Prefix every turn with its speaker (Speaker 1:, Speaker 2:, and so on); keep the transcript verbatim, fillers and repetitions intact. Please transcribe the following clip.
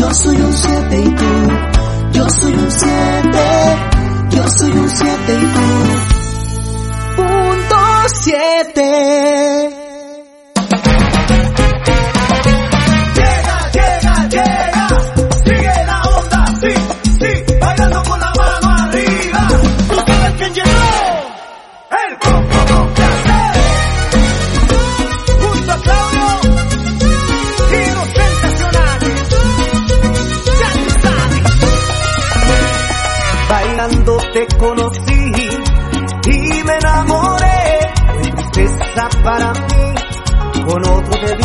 Speaker 1: Yo soy un siete y tú, yo soy un siete, yo soy un siete y tú, punto siete.
Speaker 2: Te conocí y me enamoré, fue tristeza para mí, con otro te vi.